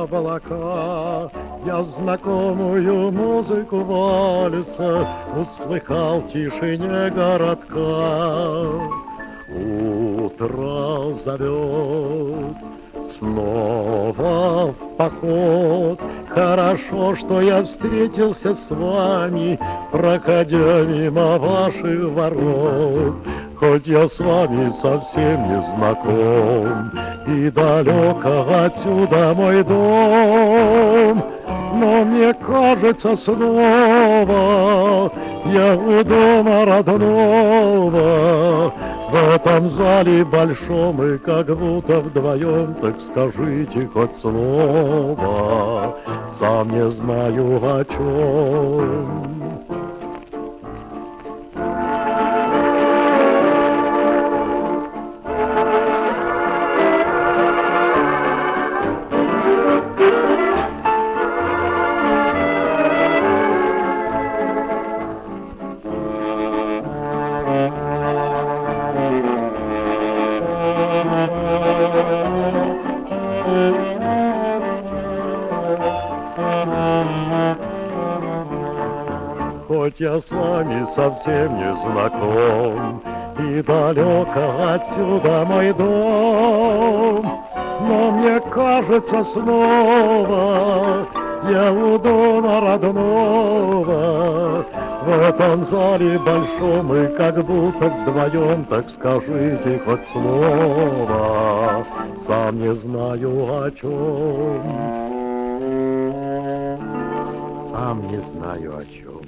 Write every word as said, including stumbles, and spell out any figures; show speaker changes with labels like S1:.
S1: облака. Я знакомую музыку вальса услыхал в тишине городка. Утро зовет снова в поход. Хорошо, что я встретился с вами, проходя мимо ваших ворот. Хоть я с вами совсем не знаком, и далеко отсюда мой дом, но мне кажется снова я у дома родного. В этом зале большом и как будто вдвоем, так скажите хоть слово, сам не знаю о чем. Хоть я с вами совсем не знаком, и далеко отсюда мой дом, но мне кажется снова я у дома родного. В этом зале большом и как будто вдвоем, так скажите хоть слово, сам не знаю о чем. Сам не знаю о чем.